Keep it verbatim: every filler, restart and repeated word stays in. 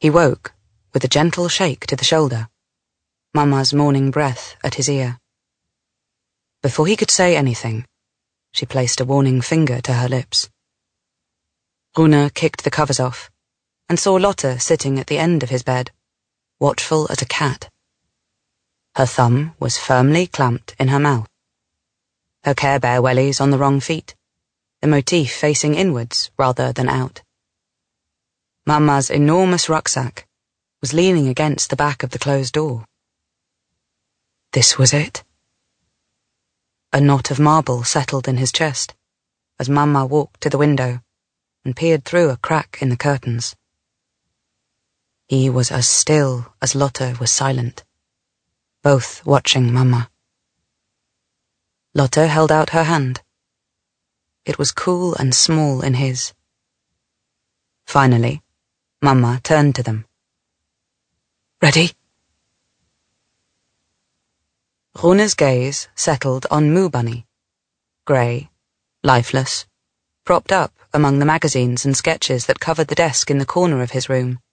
He woke with a gentle shake to the shoulder, Mamma's morning breath at his ear. Before he could say anything, she placed a warning finger to her lips. Rune kicked the covers off and saw Lotte sitting at the end of his bed, watchful as a cat. Her thumb was firmly clamped in her mouth. Her Care Bear wellies on the wrong feet, the motif facing inwards rather than out. Mamma's enormous rucksack was leaning against the back of the closed door. This was it. A knot of marble settled in his chest as Mamma walked to the window and peered through a crack in the curtains. He was as still as Lotte was silent, both watching Mamma. Lotte held out her hand. It was cool and small in his. Finally, Mamma turned to them. Ready? Rune's gaze settled on Moo Bunny, grey, lifeless, propped up among the magazines and sketches that covered the desk in the corner of his room.